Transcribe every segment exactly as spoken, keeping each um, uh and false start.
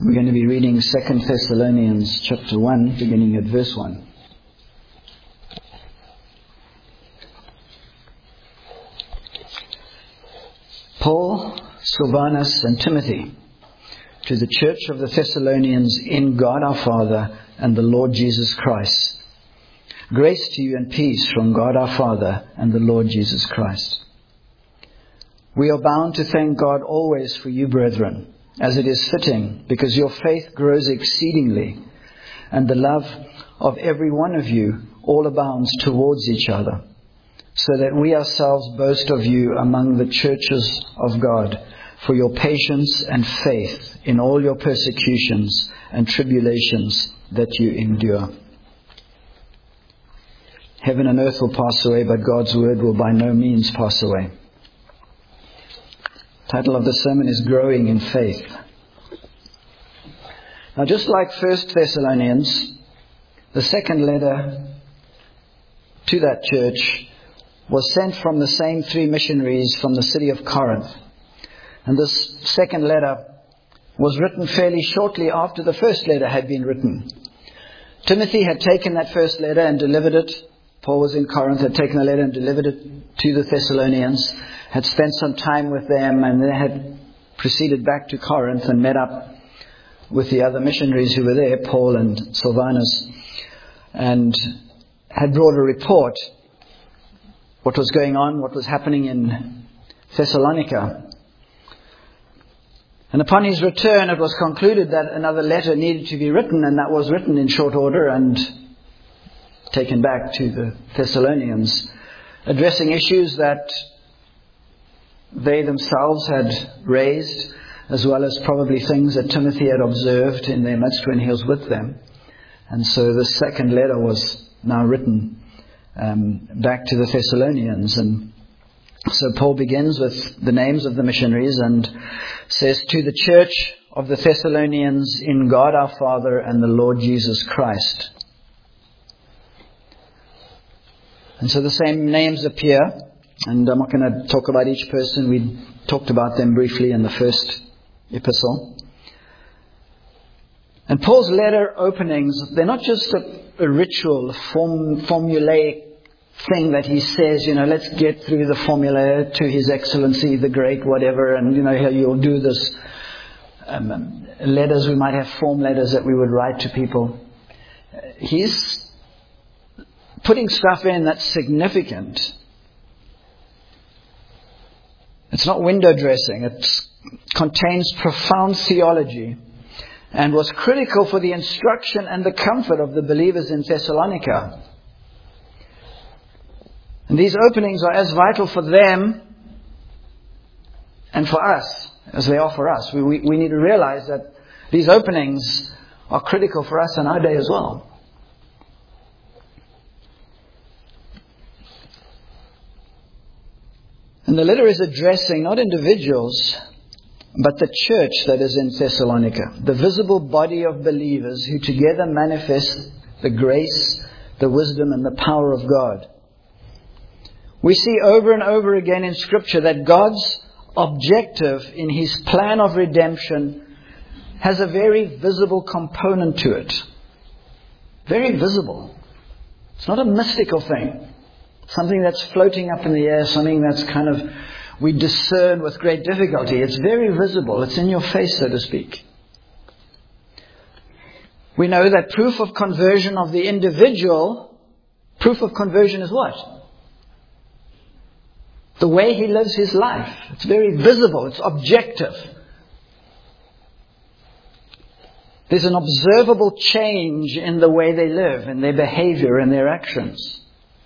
We're going to be reading Second Thessalonians chapter one, beginning at verse one. Paul, Silvanus, and Timothy, to the church of the Thessalonians in God our Father and the Lord Jesus Christ. Grace to you and peace from God our Father and the Lord Jesus Christ. We are bound to thank God always for you, brethren, as it is fitting, because your faith grows exceedingly, and the love of every one of you all abounds towards each other, so that we ourselves boast of you among the churches of God, for your patience and faith in all your persecutions and tribulations that you endure. Heaven and earth will pass away, but God's word will by no means pass away. The title of the sermon is Growing in Faith. Now, just like First Thessalonians, the second letter to that church was sent from the same three missionaries from the city of Corinth. And this second letter was written fairly shortly after the first letter had been written. Timothy had taken that first letter and delivered it. Paul was in Corinth, had taken the letter and delivered it to the Thessalonians, had spent some time with them, and then had proceeded back to Corinth and met up with the other missionaries who were there, Paul and Silvanus, and had brought a report, what was going on, what was happening in Thessalonica. And upon his return, it was concluded that another letter needed to be written, and that was written in short order and taken back to the Thessalonians, addressing issues that they themselves had raised, as well as probably things that Timothy had observed in their midst when he was with them. And so the second letter was now written um, back to the Thessalonians. And so Paul begins with the names of the missionaries and says, to the church of the Thessalonians in God our Father and the Lord Jesus Christ. And so the same names appear, and I'm not going to talk about each person. We talked about them briefly in the first epistle. And Paul's letter openings, they're not just a, a ritual, a form, formulaic thing that he says, you know, let's get through the formula to His Excellency, the Great, whatever, and, you know, you'll do this. Um, letters, we might have form letters that we would write to people. He's putting stuff in that's significant. It's not window dressing. It contains profound theology and was critical for the instruction and the comfort of the believers in Thessalonica. And these openings are as vital for them and for us as they are for us. We, we, we need to realize that these openings are critical for us in our day as well. And the letter is addressing not individuals, but the church that is in Thessalonica, the visible body of believers who together manifest the grace, the wisdom, and the power of God. We see over and over again in Scripture that God's objective in His plan of redemption has a very visible component to it. Very visible. It's not a mystical thing. Something that's floating up in the air, something that's kind of, we discern with great difficulty. It's very visible. It's in your face, so to speak. We know that proof of conversion of the individual, proof of conversion is what? The way he lives his life. It's very visible. It's objective. There's an observable change in the way they live, in their behavior, in their actions.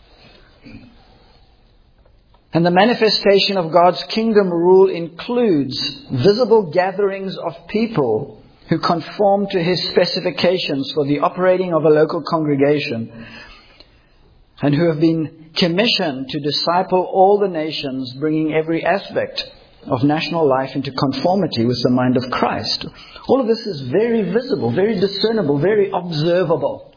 And the manifestation of God's kingdom rule includes visible gatherings of people who conform to His specifications for the operating of a local congregation and who have been commissioned to disciple all the nations, bringing every aspect of national life into conformity with the mind of Christ. All of this is very visible, very discernible, very observable.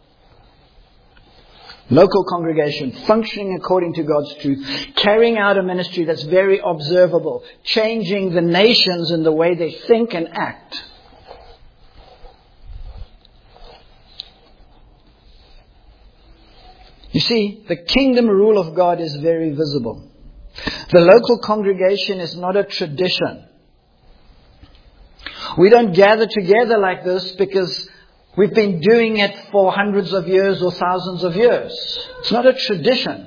Local congregation, functioning according to God's truth, carrying out a ministry that's very observable, changing the nations in the way they think and act. You see, the kingdom rule of God is very visible. The local congregation is not a tradition. We don't gather together like this because we've been doing it for hundreds of years or thousands of years. It's not a tradition.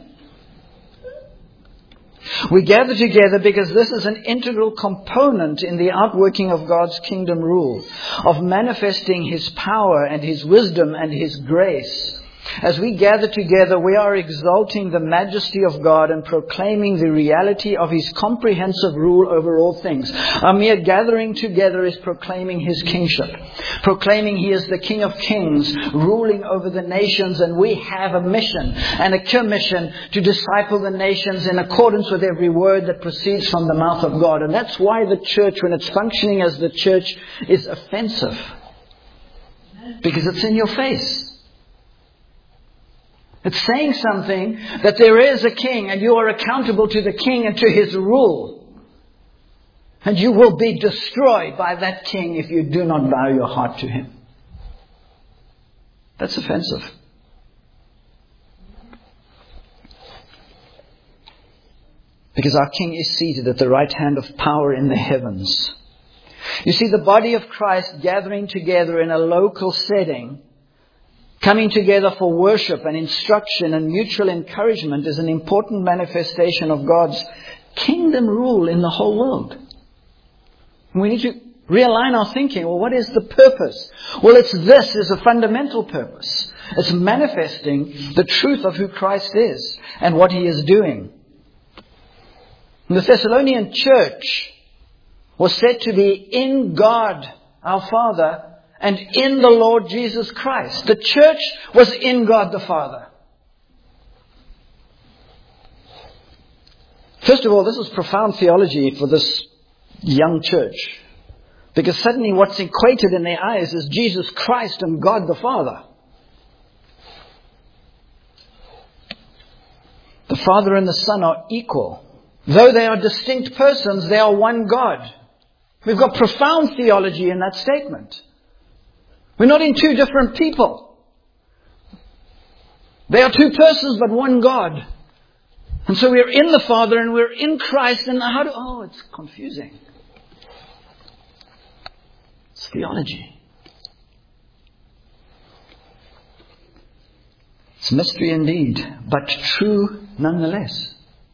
We gather together because this is an integral component in the outworking of God's kingdom rule, of manifesting His power and His wisdom and His grace. As we gather together, we are exalting the majesty of God and proclaiming the reality of His comprehensive rule over all things. Our mere gathering together is proclaiming His kingship, proclaiming He is the King of Kings, ruling over the nations, and we have a mission and a commission to disciple the nations in accordance with every word that proceeds from the mouth of God. And that's why the church, when it's functioning as the church, is offensive. Because it's in your face. It's saying something that there is a king and you are accountable to the king and to his rule. And you will be destroyed by that king if you do not bow your heart to him. That's offensive. Because our king is seated at the right hand of power in the heavens. You see, the body of Christ gathering together in a local setting, coming together for worship and instruction and mutual encouragement, is an important manifestation of God's kingdom rule in the whole world. We need to realign our thinking. Well, what is the purpose? Well, it's this is a fundamental purpose. It's manifesting the truth of who Christ is and what He is doing. And the Thessalonian church was said to be in God, our Father, and in the Lord Jesus Christ. The church was in God the Father. First of all, this is profound theology for this young church. Because suddenly what's equated in their eyes is Jesus Christ and God the Father. The Father and the Son are equal. Though they are distinct persons, they are one God. We've got profound theology in that statement. We're not in two different people. They are two persons but one God. And so we're in the Father and we're in Christ. And how do... Oh, it's confusing. It's theology. It's mystery indeed, but true nonetheless.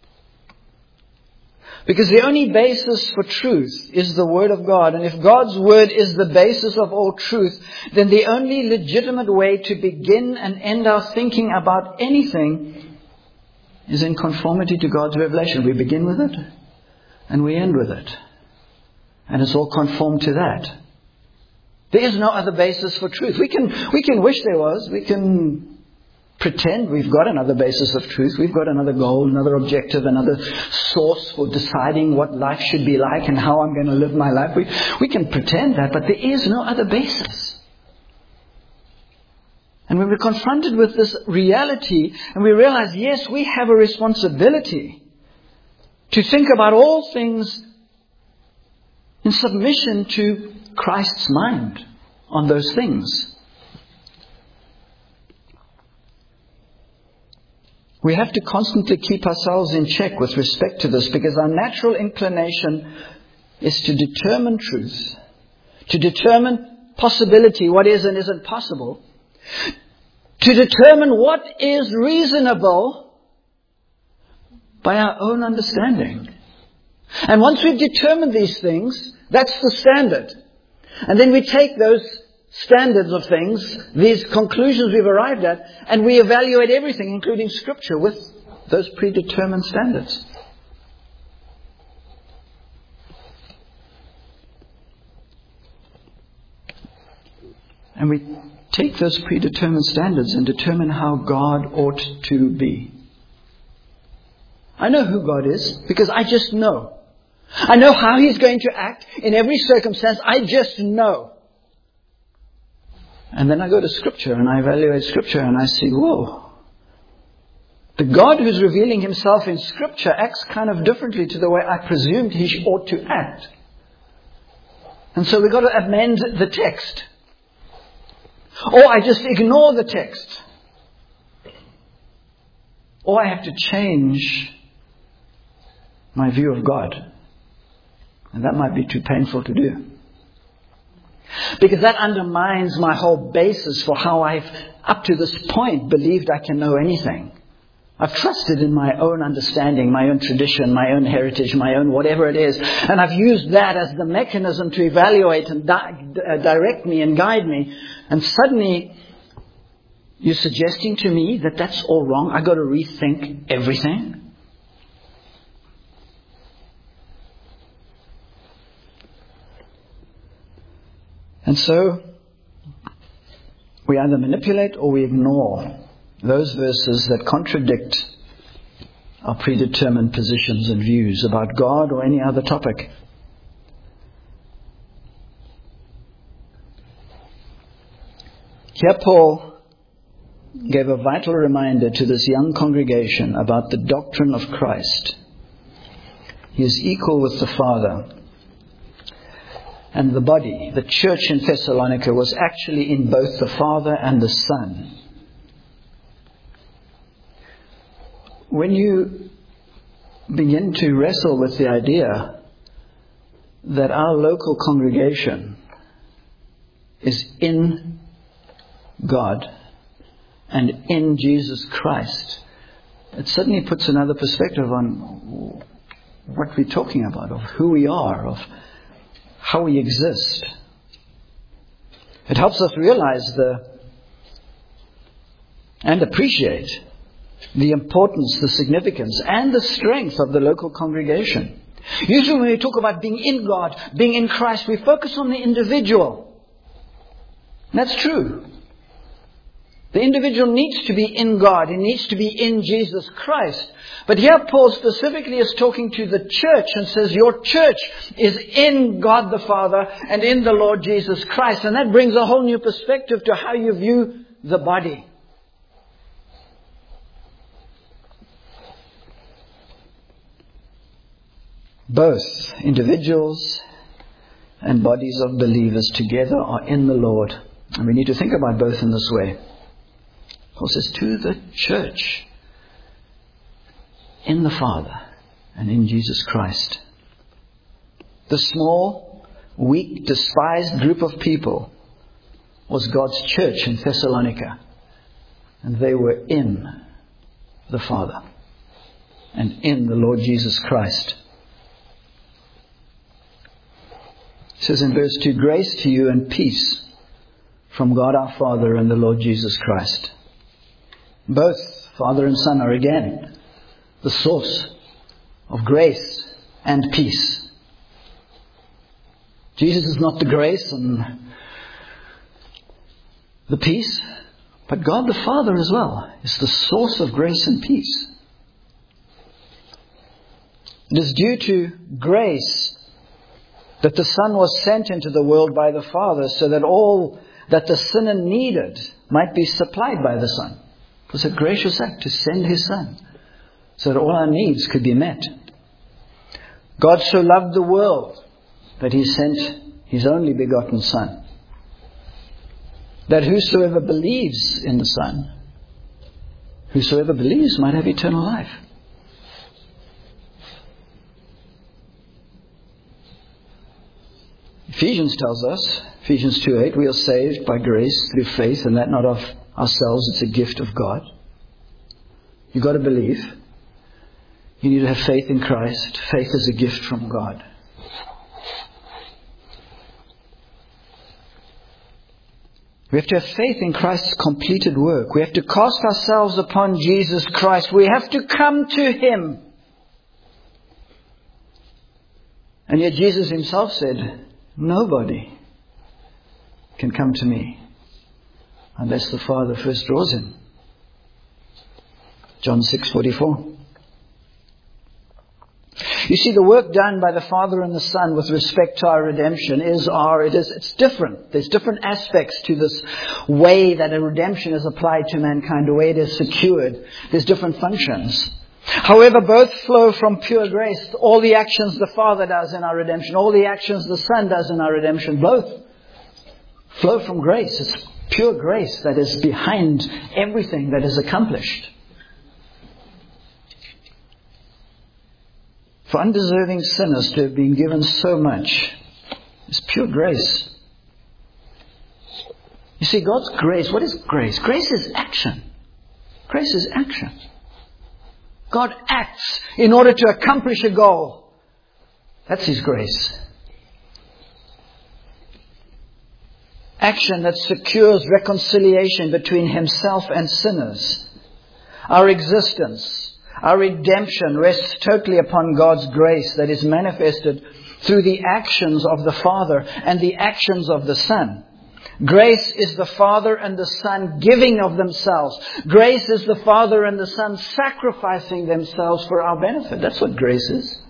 Because the only basis for truth is the Word of God. And if God's Word is the basis of all truth, then the only legitimate way to begin and end our thinking about anything is in conformity to God's revelation. We begin with it and we end with it. And it's all conformed to that. There is no other basis for truth. We can, we can wish there was. We can pretend we've got another basis of truth. We've got another goal, another objective, another source for deciding what life should be like and how I'm going to live my life. We, we can pretend that, but there is no other basis. And when we're confronted with this reality and we realize, yes, we have a responsibility to think about all things in submission to Christ's mind on those things. We have to constantly keep ourselves in check with respect to this, because our natural inclination is to determine truth, to determine possibility, what is and isn't possible, to determine what is reasonable by our own understanding. And once we've determined these things, that's the standard. And then we take those standards of things, these conclusions we've arrived at, and we evaluate everything, including Scripture, with those predetermined standards. And we take those predetermined standards and determine how God ought to be. I know who God is because I just know. I know how He's going to act in every circumstance. I just know. And then I go to Scripture and I evaluate Scripture and I see, whoa. The God who's revealing Himself in Scripture acts kind of differently to the way I presumed He ought to act. And so we've got to amend the text. Or I just ignore the text. or I have to change my view of God. And that might be too painful to do. Because that undermines my whole basis for how I've, up to this point, believed I can know anything. I've trusted in my own understanding, my own tradition, my own heritage, my own whatever it is. And I've used that as the mechanism to evaluate and di- uh, direct me and guide me. And suddenly, you're suggesting to me that that's all wrong. I've got to rethink everything. And so, we either manipulate or we ignore those verses that contradict our predetermined positions and views about God or any other topic. Here Paul gave a vital reminder to this young congregation about the doctrine of Christ. He is equal with the Father. And the body, the church in Thessalonica, was actually in both the Father and the Son. When you begin to wrestle with the idea that our local congregation is in God and in Jesus Christ, it suddenly puts another perspective on what we're talking about, of who we are, of how we exist. It helps us realize the and appreciate the importance, the significance, and the strength of the local congregation. Usually when we talk about being in God, being in Christ, we focus on the individual. That's true. The individual needs to be in God. He needs to be in Jesus Christ. But here Paul specifically is talking to the church and says, your church is in God the Father and in the Lord Jesus Christ. And that brings a whole new perspective to how you view the body. Both individuals and bodies of believers together are in the Lord. And we need to think about both in this way. Paul says, to the church, in the Father and in Jesus Christ. The small, weak, despised group of people was God's church in Thessalonica. And they were in the Father and in the Lord Jesus Christ. It says in verse two, grace to you and peace from God our Father and the Lord Jesus Christ. Both Father and Son are again the source of grace and peace. Jesus is not the grace and the peace, but God the Father as well is the source of grace and peace. It is due to grace that the Son was sent into the world by the Father so that all that the sinner needed might be supplied by the Son. It was a gracious act to send His Son so that all our needs could be met. God so loved the world that He sent His only begotten Son, that whosoever believes in the Son, whosoever believes might have eternal life. Ephesians tells us, Ephesians two eight, we are saved by grace through faith, and that not of ourselves, it's a gift of God. You've got to believe. You need to have faith in Christ. Faith is a gift from God. We have to have faith in Christ's completed work. We have to cast ourselves upon Jesus Christ. We have to come to Him. And yet Jesus Himself said, nobody can come to me unless the Father first draws him. John six forty-four. You see, the work done by the Father and the Son with respect to our redemption is our, it is, it's different. There's different aspects to this way that a redemption is applied to mankind, the way it is secured. There's different functions. However, both flow from pure grace. All the actions the Father does in our redemption, all the actions the Son does in our redemption, both flow from grace. It's pure grace that is behind everything that is accomplished. For undeserving sinners to have been given so much is pure grace. You see, God's grace, what is grace? Grace is action. Grace is action. God acts in order to accomplish a goal. That's His grace. Action that secures reconciliation between Himself and sinners. Our existence, our redemption rests totally upon God's grace that is manifested through the actions of the Father and the actions of the Son. Grace is the Father and the Son giving of themselves. Grace is the Father and the Son sacrificing themselves for our benefit. That's what grace is.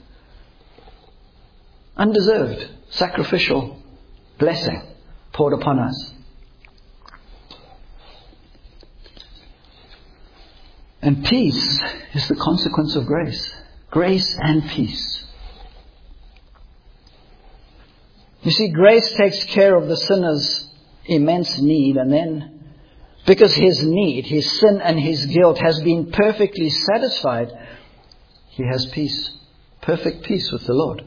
Undeserved, sacrificial blessing poured upon us. And peace is the consequence of grace. Grace and peace. You see, grace takes care of the sinner's immense need, and then, because his need, his sin and his guilt has been perfectly satisfied, he has peace. Perfect peace with the Lord.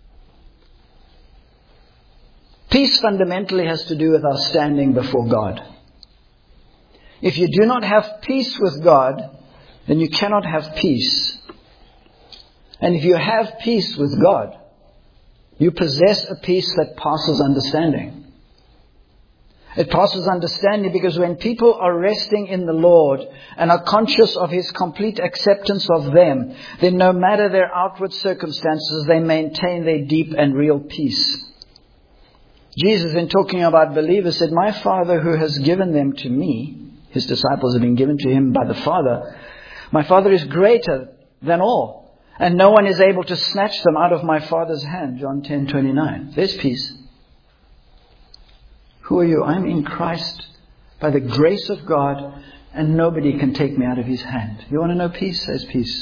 Peace fundamentally has to do with our standing before God. If you do not have peace with God, then you cannot have peace. And if you have peace with God, you possess a peace that passes understanding. It passes understanding because when people are resting in the Lord and are conscious of His complete acceptance of them, then no matter their outward circumstances, they maintain their deep and real peace. Jesus, in talking about believers, said, "My Father who has given them to me," His disciples have been given to Him by the Father, "my Father is greater than all, and no one is able to snatch them out of my Father's hand." John ten twenty-nine. There's peace. Who are you? I'm in Christ by the grace of God, and nobody can take me out of His hand. You want to know peace? There's peace.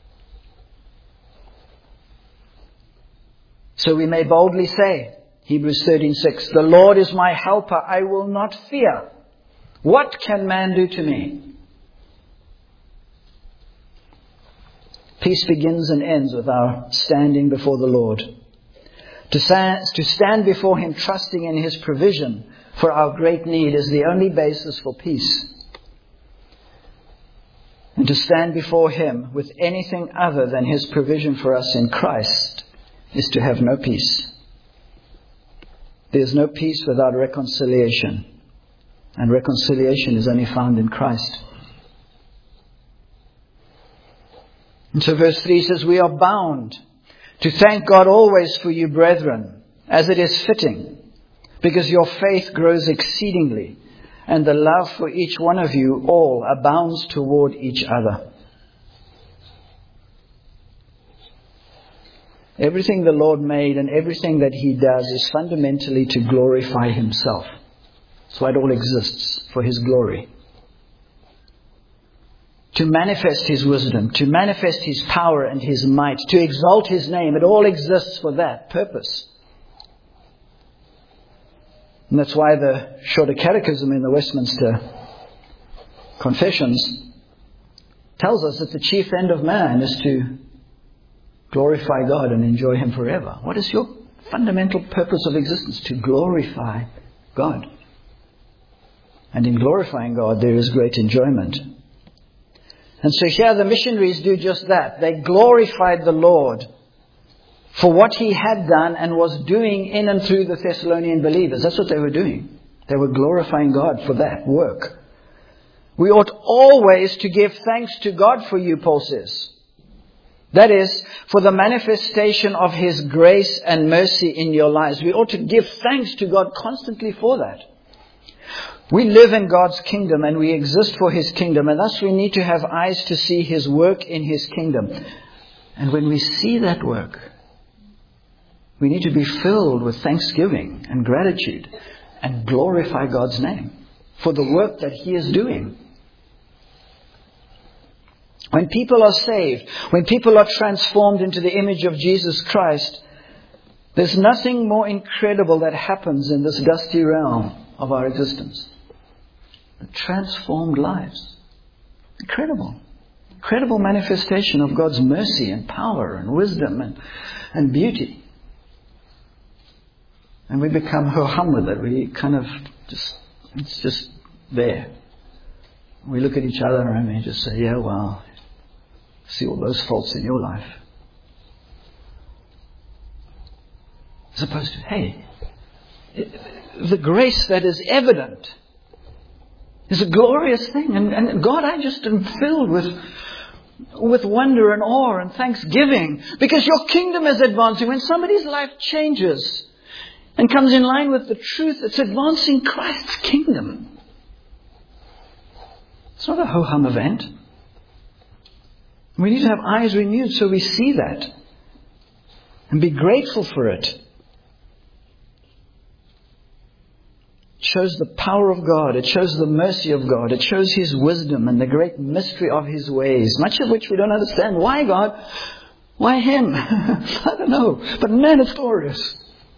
So we may boldly say, Hebrews thirteen six, "The Lord is my helper, I will not fear. What can man do to me?" Peace begins and ends with our standing before the Lord. To stand, to stand before Him trusting in His provision for our great need is the only basis for peace. And to stand before Him with anything other than His provision for us in Christ is to have no peace. There is no peace without reconciliation. And reconciliation is only found in Christ. And so verse three says, "We are bound to thank God always for you, brethren, as it is fitting, because your faith grows exceedingly, and the love for each one of you all abounds toward each other." Everything the Lord made and everything that He does is fundamentally to glorify Himself. That's why it all exists, for His glory. To manifest His wisdom, to manifest His power and His might, to exalt His name. It all exists for that purpose. And that's why the Shorter Catechism in the Westminster Confessions tells us that the chief end of man is to glorify God and enjoy Him forever. What is your fundamental purpose of existence? To glorify God. And in glorifying God, there is great enjoyment. And so here the missionaries do just that. They glorified the Lord for what He had done and was doing in and through the Thessalonian believers. That's what they were doing. They were glorifying God for that work. We ought always to give thanks to God for you, Paul says. That is, for the manifestation of His grace and mercy in your lives. We ought to give thanks to God constantly for that. We live in God's kingdom and we exist for His kingdom, and thus we need to have eyes to see His work in His kingdom. And when we see that work, we need to be filled with thanksgiving and gratitude and glorify God's name for the work that He is doing. When people are saved, when people are transformed into the image of Jesus Christ, there's nothing more incredible that happens in this dusty realm of our existence. The transformed lives. Incredible. incredible manifestation of God's mercy and power and wisdom and, and beauty. And we become ho-hum with it. We kind of just, it's just there. We look at each other and we just say, yeah, well, see all those faults in your life. As opposed to, hey, the grace that is evident is a glorious thing. And, and God, I just am filled with, with wonder and awe and thanksgiving because your kingdom is advancing. When somebody's life changes and comes in line with the truth, it's advancing Christ's kingdom. It's not a ho-hum event. We need to have eyes renewed so we see that and be grateful for it. It shows the power of God. It shows the mercy of God. It shows His wisdom and the great mystery of His ways, much of which we don't understand. Why, God? Why Him? I don't know. But man, it's glorious.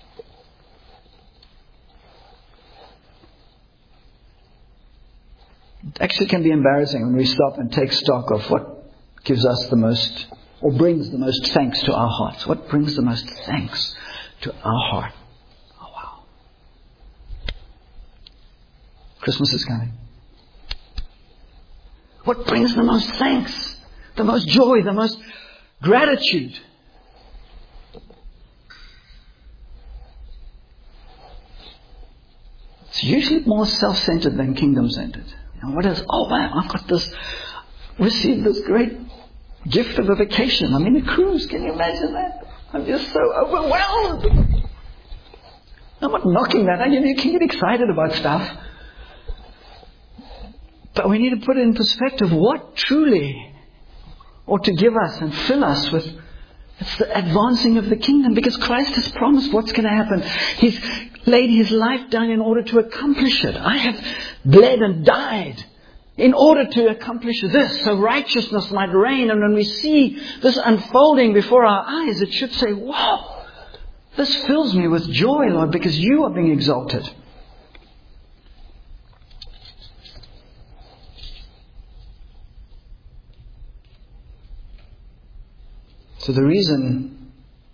It actually can be embarrassing when we stop and take stock of what gives us the most, or brings the most thanks to our hearts. What brings the most thanks to our heart? Oh, wow. Christmas is coming. What brings the most thanks, the most joy, the most gratitude? It's usually more self-centered than kingdom-centered. And what is, oh man, I've got this, received this great gift of a vacation. I'm in a cruise. Can you imagine that? I'm just so overwhelmed. I'm not knocking that. You know, you can get excited about stuff. But we need to put it in perspective what truly ought to give us and fill us with. It's the advancing of the kingdom because Christ has promised what's going to happen. He's laid His life down in order to accomplish it. I have bled and died in order to accomplish this, so righteousness might reign. And when we see this unfolding before our eyes, it should say, wow, this fills me with joy, Lord, because you are being exalted. So the reason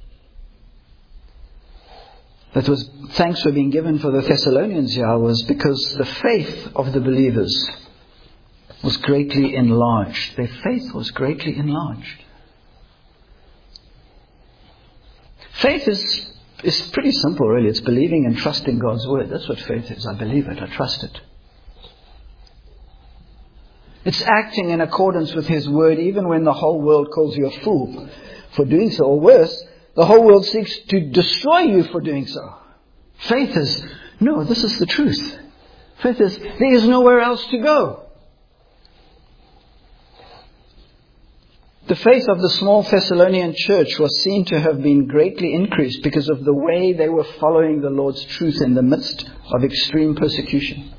that was thanks were being given for the Thessalonians here was because the faith of the believers was greatly enlarged. Their faith was greatly enlarged. Faith is, is pretty simple, really. It's believing and trusting God's word. That's what faith is. I believe it. I trust it. It's acting in accordance with His word even when the whole world calls you a fool for doing so. Or worse, the whole world seeks to destroy you for doing so. Faith is, no, this is the truth. Faith is, there is nowhere else to go. The faith of the small Thessalonian church was seen to have been greatly increased because of the way they were following the Lord's truth in the midst of extreme persecution.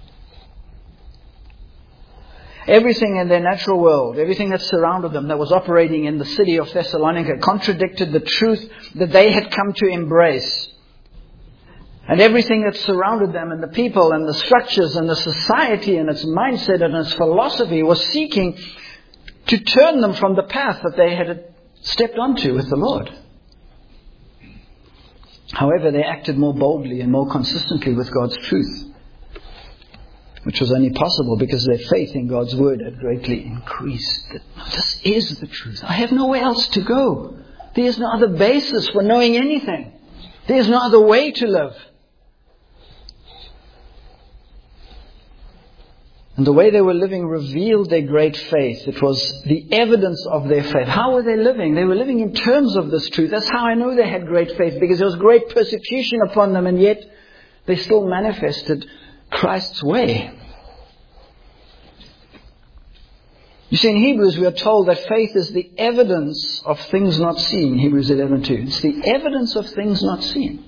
Everything in their natural world, everything that surrounded them, that was operating in the city of Thessalonica, contradicted the truth that they had come to embrace. And everything that surrounded them, and the people and the structures and the society and its mindset and its philosophy, was seeking to turn them from the path that they had stepped onto with the Lord. However, they acted more boldly and more consistently with God's truth, which was only possible because their faith in God's word had greatly increased. That, no, this is the truth. I have nowhere else to go. There is no other basis for knowing anything. There is no other way to live. And the way they were living revealed their great faith. It was the evidence of their faith. How were they living? They were living in terms of this truth. That's how I know they had great faith, because there was great persecution upon them, and yet they still manifested Christ's way. You see, in Hebrews we are told that faith is the evidence of things not seen. Hebrews eleven two. It's the evidence of things not seen.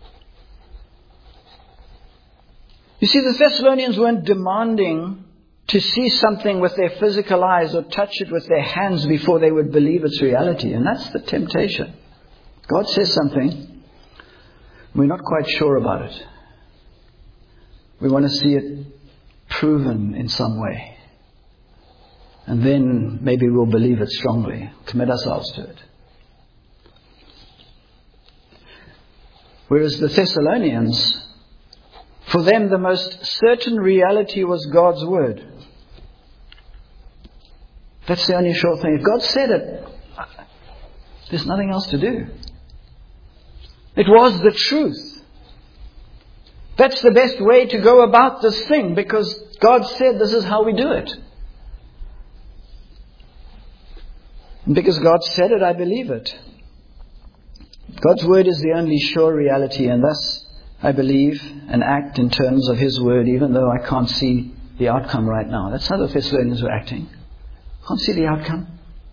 You see, the Thessalonians weren't demanding to see something with their physical eyes or touch it with their hands before they would believe its reality. And that's the temptation. God says something, we're not quite sure about it. We want to see it proven in some way. And then maybe we'll believe it strongly, commit ourselves to it. Whereas the Thessalonians, for them the most certain reality was God's word. That's the only sure thing. If God said it, there's nothing else to do. It was the truth. That's the best way to go about this thing, because God said this is how we do it. And because God said it, I believe it. God's word is the only sure reality, and thus I believe and act in terms of His word, even though I can't see the outcome right now. That's how the Thessalonians were acting. Can't see the outcome.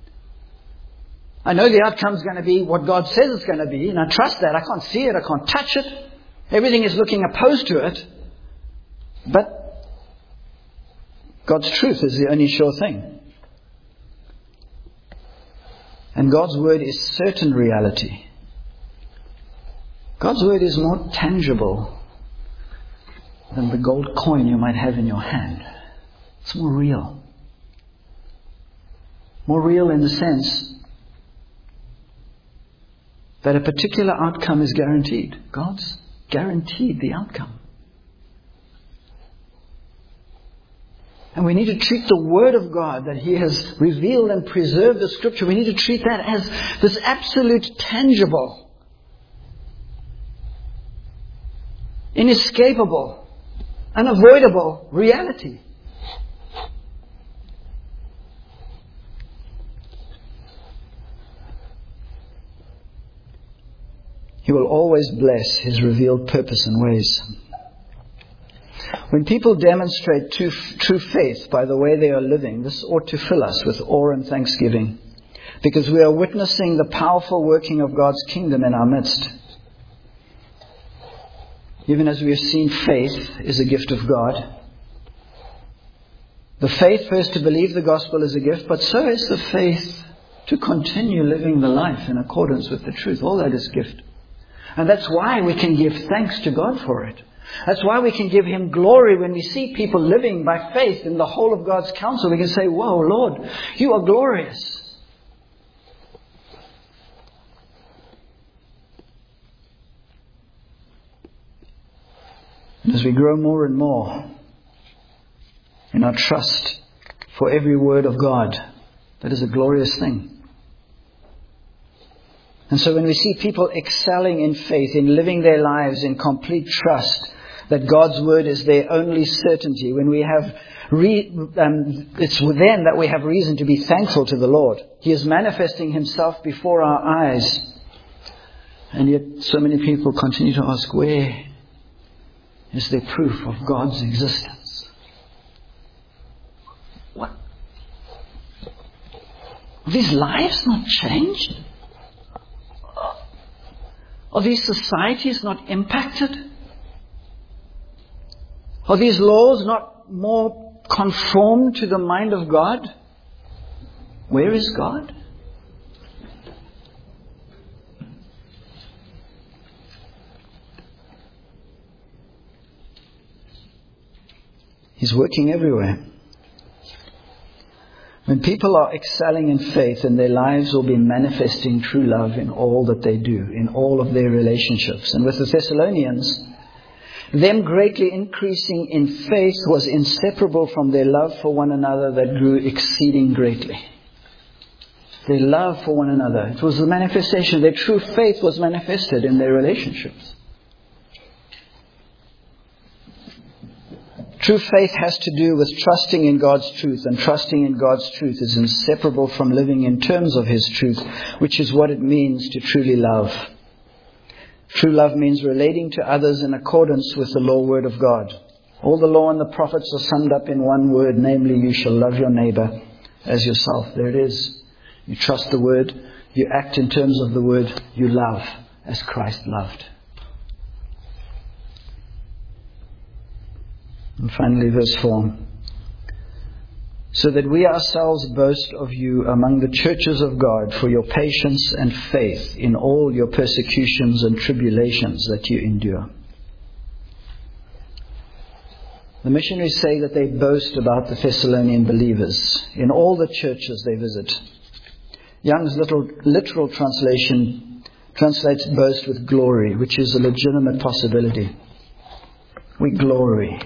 I know the outcome is going to be what God says it's going to be, and I trust that. I can't see it. I can't touch it. Everything is looking opposed to it. But God's truth is the only sure thing. And God's word is certain reality. God's word is more tangible than the gold coin you might have in your hand. It's more real. More real in the sense that a particular outcome is guaranteed. God's guaranteed the outcome. And we need to treat the Word of God that He has revealed and preserved the Scripture, we need to treat that as this absolute, tangible, inescapable, unavoidable reality. He will always bless His revealed purpose and ways. When people demonstrate true, true faith by the way they are living, this ought to fill us with awe and thanksgiving, because we are witnessing the powerful working of God's kingdom in our midst. Even as we have seen, faith is a gift of God. The faith first to believe the gospel is a gift, but so is the faith to continue living the life in accordance with the truth. All that is gift. And that's why we can give thanks to God for it. That's why we can give Him glory when we see people living by faith in the whole of God's counsel. We can say, "Whoa, Lord, You are glorious." And as we grow more and more in our trust for every word of God, that is a glorious thing. And so when we see people excelling in faith, in living their lives in complete trust that God's word is their only certainty, when we have, re, um, it's then that we have reason to be thankful to the Lord. He is manifesting Himself before our eyes. And yet so many people continue to ask, where is there proof of God's existence? What? Are these lives not changed? Are these societies not impacted? Are these laws not more conformed to the mind of God? Where is God? He's working everywhere. When people are excelling in faith, and their lives will be manifesting true love in all that they do, in all of their relationships. And with the Thessalonians, them greatly increasing in faith was inseparable from their love for one another that grew exceeding greatly. Their love for one another. It was the manifestation. Their true faith was manifested in their relationships. True faith has to do with trusting in God's truth, and trusting in God's truth is inseparable from living in terms of His truth, which is what it means to truly love. True love means relating to others in accordance with the law word of God. All the law and the prophets are summed up in one word, namely, you shall love your neighbor as yourself. There it is. You trust the word, you act in terms of the word, you love as Christ loved. And finally, verse four. So that we ourselves boast of you among the churches of God for your patience and faith in all your persecutions and tribulations that you endure. The missionaries say that they boast about the Thessalonian believers in all the churches they visit. Young's little, literal translation translates boast with glory, which is a legitimate possibility. We glory.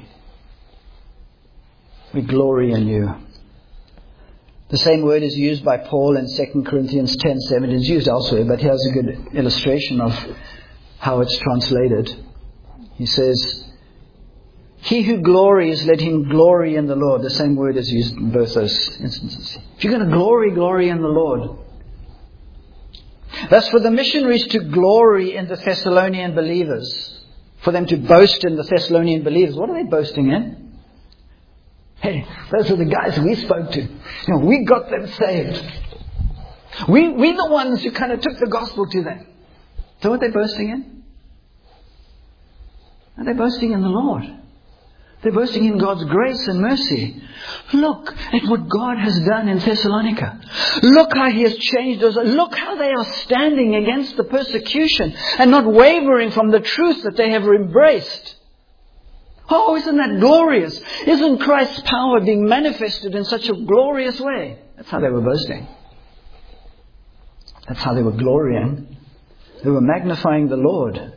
We glory in you. The same word is used by Paul in Second Corinthians ten seven. It is used elsewhere, but here's a good illustration of how it's translated. He says, he who glories, let him glory in the Lord. The same word is used in both those instances. If you're going to glory, glory in the Lord. Thus, for the missionaries to glory in the Thessalonian believers, for them to boast in the Thessalonian believers, what are they boasting in? Hey, those are the guys we spoke to. You know, we got them saved. We, we're the ones who kind of took the gospel to them. So what are they boasting in? Are they boasting in the Lord? They're boasting in God's grace and mercy. Look at what God has done in Thessalonica. Look how He has changed us. Look how they are standing against the persecution and not wavering from the truth that they have embraced. Oh, isn't that glorious? Isn't Christ's power being manifested in such a glorious way? That's how they were boasting. That's how they were glorying. They were magnifying the Lord.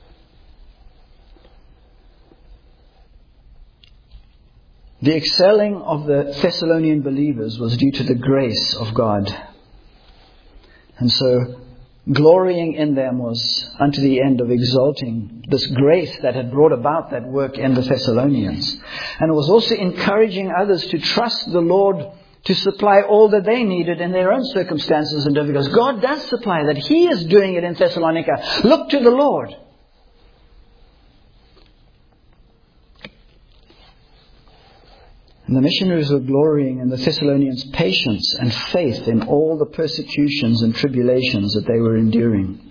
The excelling of the Thessalonian believers was due to the grace of God. And so, glorying in them was unto the end of exalting this grace that had brought about that work in the Thessalonians. And it was also encouraging others to trust the Lord to supply all that they needed in their own circumstances and difficulties. God does supply that. He is doing it in Thessalonica. Look to the Lord. And the missionaries were glorying in the Thessalonians' patience and faith in all the persecutions and tribulations that they were enduring.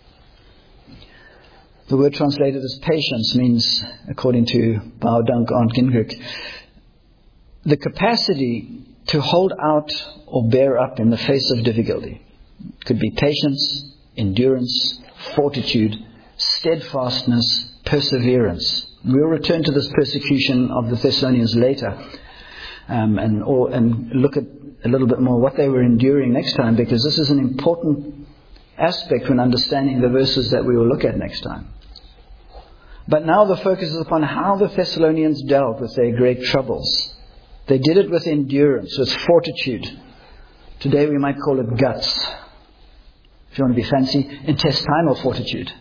The word translated as patience means, according to Baudunk Arndt Gingrich, the capacity to hold out or bear up in the face of difficulty. It could be patience, endurance, fortitude, steadfastness, perseverance. We'll return to this persecution of the Thessalonians later um, and, or, and look at a little bit more what they were enduring next time, because this is an important aspect when understanding the verses that we will look at next time. But now the focus is upon how the Thessalonians dealt with their great troubles. They did it with endurance, with fortitude. Today we might call it guts. If you want to be fancy, intestinal fortitude.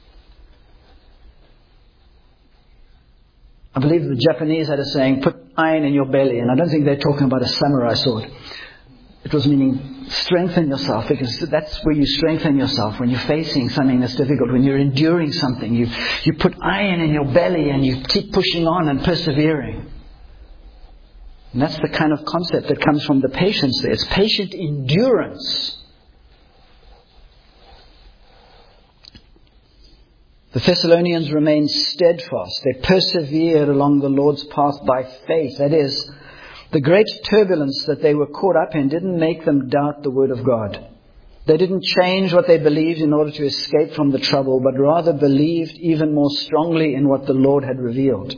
I believe the Japanese had a saying, put iron in your belly. And I don't think they're talking about a samurai sword. It was meaning strengthen yourself, because that's where you strengthen yourself. When you're facing something that's difficult, when you're enduring something, you, you put iron in your belly and you keep pushing on and persevering. And that's the kind of concept that comes from the patience there. It's patient endurance. The Thessalonians remained steadfast. They persevered along the Lord's path by faith. That is, the great turbulence that they were caught up in didn't make them doubt the Word of God. They didn't change what they believed in order to escape from the trouble, but rather believed even more strongly in what the Lord had revealed.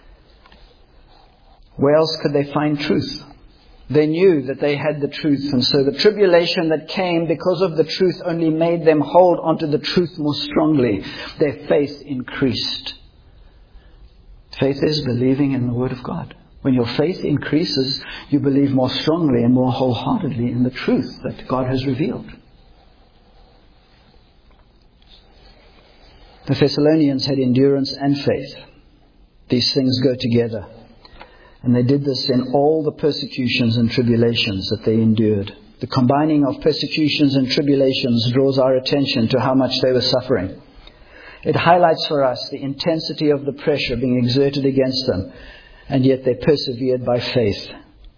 Where else could they find truth? They knew that they had the truth, and so the tribulation that came because of the truth only made them hold onto the truth more strongly. Their faith increased. Faith is believing in the Word of God. When your faith increases, you believe more strongly and more wholeheartedly in the truth that God has revealed. The Thessalonians had endurance and faith. These things go together. And they did this in all the persecutions and tribulations that they endured. The combining of persecutions and tribulations draws our attention to how much they were suffering. It highlights for us the intensity of the pressure being exerted against them, and yet they persevered by faith.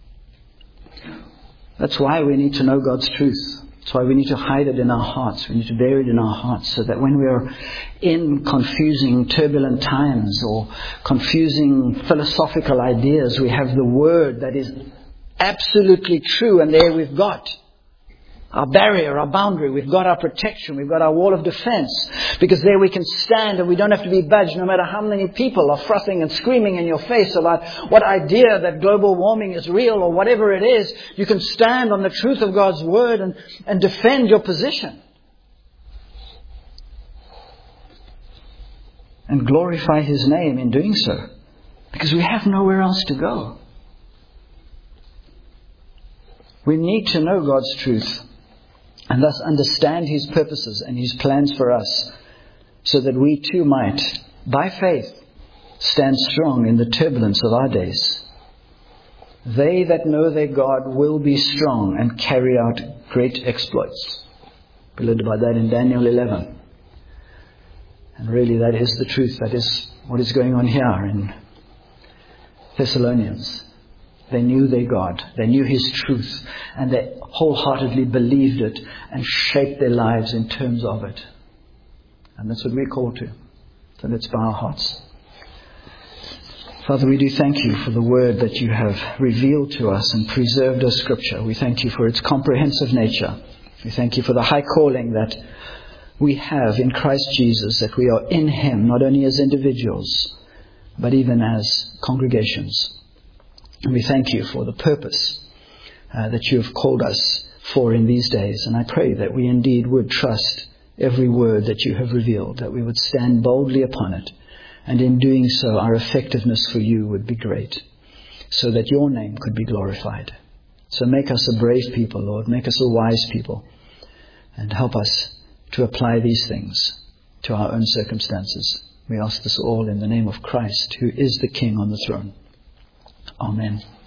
That's why we need to know God's truth. That's why we need to hide it in our hearts. We need to bear it in our hearts, so that when we are in confusing, turbulent times or confusing philosophical ideas, we have the Word that is absolutely true, and there we've got. our barrier, our boundary. We've got our protection. We've got our wall of defense. Because there we can stand and we don't have to be budged no matter how many people are frothing and screaming in your face about what idea that global warming is real or whatever it is. You can stand on the truth of God's word and, and defend your position. And glorify His name in doing so. Because we have nowhere else to go. We need to know God's truth. And thus understand His purposes and His plans for us. So that we too might, by faith, stand strong in the turbulence of our days. They that know their God will be strong and carry out great exploits. We learned about that in Daniel eleven. And really that is the truth. That is what is going on here in Thessalonians. They knew their God. They knew His truth. And they wholeheartedly believed it and shaped their lives in terms of it. And that's what we're called to. So let's bow our hearts. Father, we do thank You for the word that You have revealed to us and preserved as Scripture. We thank You for its comprehensive nature. We thank You for the high calling that we have in Christ Jesus, that we are in Him, not only as individuals, but even as congregations. And we thank You for the purpose uh, that You have called us for in these days. And I pray that we indeed would trust every word that You have revealed, that we would stand boldly upon it. And in doing so, our effectiveness for You would be great, so that Your name could be glorified. So make us a brave people, Lord. Make us a wise people. And help us to apply these things to our own circumstances. We ask this all in the name of Christ, who is the King on the throne. Amen.